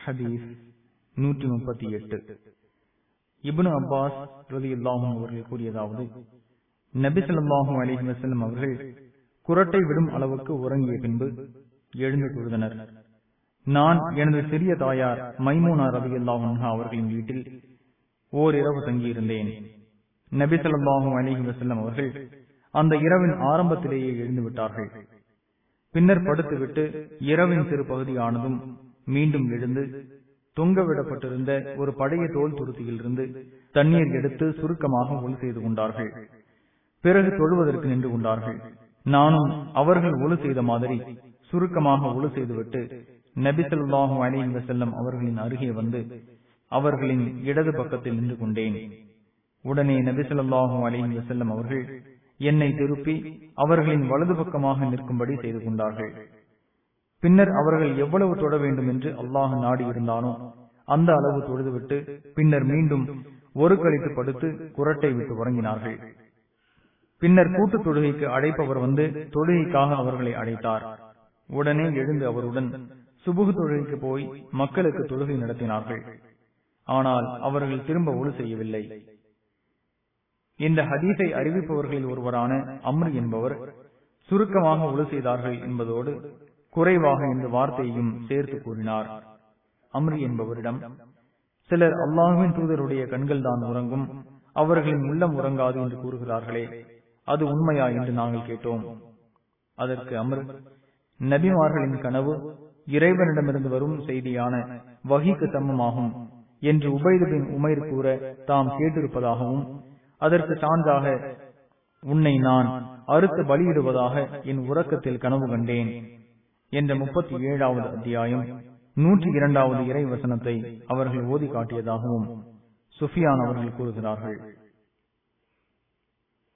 ஹதீஸ் 138. இப்னு அப்பாஸ் ரலியல்லாஹு அன்ஹு அவர்கள் கூறியதாவது, நபி ஸல்லல்லாஹு அலைஹி வஸல்லம் அவர்கள் குறட்டை விடும் அளவுக்கு உறங்கிய பின்பு எழுந்து தொழுதனர். நான் எனது சிறிய தாயார் மைமூனா ரலியல்லாஹு அன்ஹா அவர்களின் வீட்டில் ஓரிரவு தங்கியிருந்தேன். நபி ஸல்லல்லாஹு அலைஹி வஸல்லம் அவர்கள் அந்த இரவின் ஆரம்பத்திலேயே எழுந்து விட்டார்கள். பின்னர் படுத்துவிட்டு இரவின் சிறு பகுதியானதும் மீண்டும் எழுந்து தொங்கவிடப்பட்டிருந்த ஒரு பழைய தோல் துருத்தியில் இருந்து தண்ணீர் எடுத்து சுருக்கமாக ஒலு செய்து கொண்டார்கள். பிறகு தொழுவதற்கு நின்று கொண்டார்கள். நானும் அவர்கள் ஒலு செய்த மாதிரி சுருக்கமாக ஒலு செய்துவிட்டு நபி ஸல்லல்லாஹு அலைஹி வஸல்லம் அவர்களின் அருகே வந்து அவர்களின் இடது பக்கத்தில் நின்று கொண்டேன். உடனே நபி ஸல்லல்லாஹு அலைஹி வஸல்லம் அவர்கள் என்னை திருப்பி அவர்களின் வலது பக்கமாக நிற்கும்படி செய்து கொண்டார்கள். பின்னர் அவர்கள் எவ்வளவு தொட வேண்டும் என்று அல்லாஹ் நாடி இருந்தானோ அந்த அளவு தொழுதுவிட்டு பின்னர் மீண்டும் ஒரு கழித்து படுத்து குறட்டை விட்டு உறங்கினார்கள். பின்னர் கூட்டு தொழுகைக்கு அழைப்பவர் வந்து தொழுகைக்காக அவர்களை அழைத்தார். உடனே எழுந்து அவருடன் சுபுஹ் தொழுகைக்கு போய் மக்களுக்கு தொழுகை நடத்தினார்கள். ஆனால் அவர்கள் திரும்ப ஒழு செய்யவில்லை. இந்த ஹதீஸை அறிவிப்பவர்களில் ஒருவரான அம்ர் என்பவர் சுருக்கமாக ஒழு செய்தார்கள் என்பதோடு குறைவாக இந்த வார்த்தையையும் சேர்த்து கூறினார். அம்ர் என்பவரிடம், சிலர் அல்லாஹ்வின் தூதருடைய கண்கள் தான் உறங்கும், அவர்களின் உள்ளம் உறங்காது என்று கூறுகிறார்களே, அது உண்மையா என்று நாங்கள் கேட்டோம். அதற்கு அம்ர், நபிமார்களின் கனவு இறைவனிடமிருந்து வரும் செய்தியான வஹீக்கு சமமாகும் என்று உபைத் பின் உமைர் கூற தாம் கேட்டிருப்பதாகவும், அதற்கு சான்றாக உன்னை நான் அறுத்து பலியிடுவதாக என் உறக்கத்தில் கனவு கண்டேன் என்ற 37வது அத்தியாயம் 102வது இறை வசனத்தை அவர்கள் ஓதி காட்டியதாகவும் சுஃபியான் அவர்கள் கூறுகிறார்கள்.